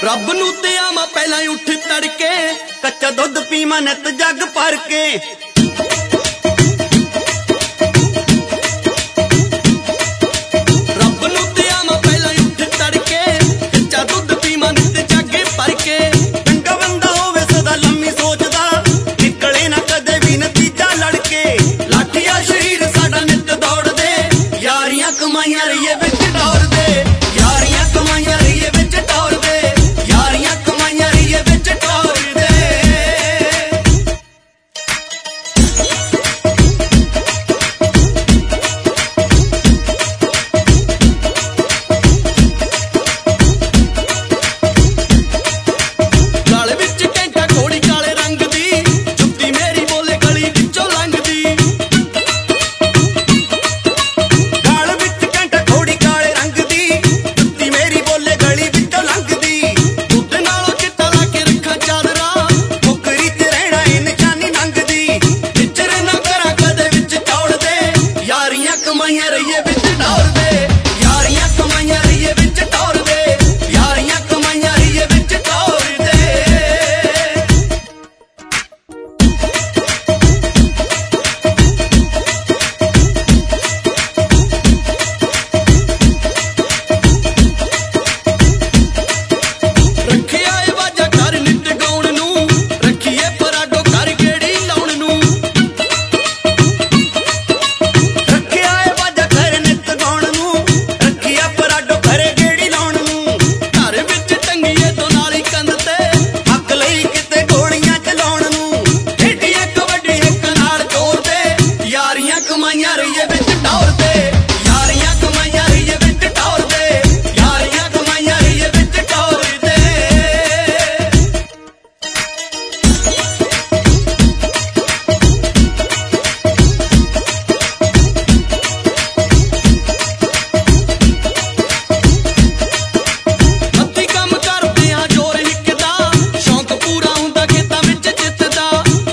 रब नूं ते आवां पहलां उठ तड़के, कच्चा दुध पीवां नित जग भर के। रब नूं ते आवां पहलां उठ तड़के, कच्चा दुध पीवां नित जग भर के। चंगा बंदा होवे सदा लम्मी सोचदा, निकले ना कदे भी नतीजा लड़के। लाठिया शरीर साडा नित दौड़ दे, यारियां कमाइयां रहिए विच टौर दे। यारियां कमाइयां रहिए विच टौर दे, यारियां कमाइयां रहिए विच टौर दे। गल विच कैंटा घोड़ी काले रंग दी, जुत्ती मेरी बोले गली विचों लंघदी। गल विच कैंटा घोड़ी काले रंग दी, जुत्ती मेरी बोले गली विचों लंघदी। दुध नालों चिट्टा ला के रखां चादरा, मुकरी च रहना ए निशानी नंगदी। विचर ना करा कदे विच टौड़ दे, यारियां कमाइयां रहिए विच टौर दे। यारियां कमाइयां रहिए विच टौर दे, यारियां कमाइयां रहिए विच टौर दे। रखिया ए वाजा घर नित गाउण नूं, रखिए पराडो घर गेड़ी लाउण नूं। रखिया ए वाजा घर नित गाउण नूं, रखिया पराडो घर गेड़ी लाउण नूं। घर विच टंगीए तो नाली कंध ते, हक लई किते गोलियां चलाउण नूं। खेडीए कबड्डी इक नाल चोर दे, यारियां कमाइयां रहिए विच टौर दे। यारियां कमाइयां रहिए विच टौर दे, यारियां कमाइयां रहिए विच टौर दे। हत्थी काम करदे आ जोर हिक दा, शौक पूरा हुंदा खेतां विच चित्त दा।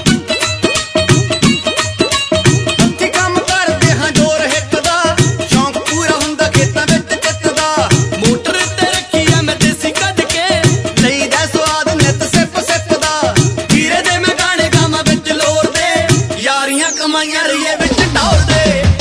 हत्थी काम करदे आ जोर हिक दा, शौक पूरा हुंदा खेतां विच चित्त दा। मोटर ते रखी आ मैं देसी कढ के, लईदा स्वाद नित सिप सिप दा। हीरे दे मैं गाने गावां विच लोर दे, यारियां कमाइयां रहिए विच टौर दे।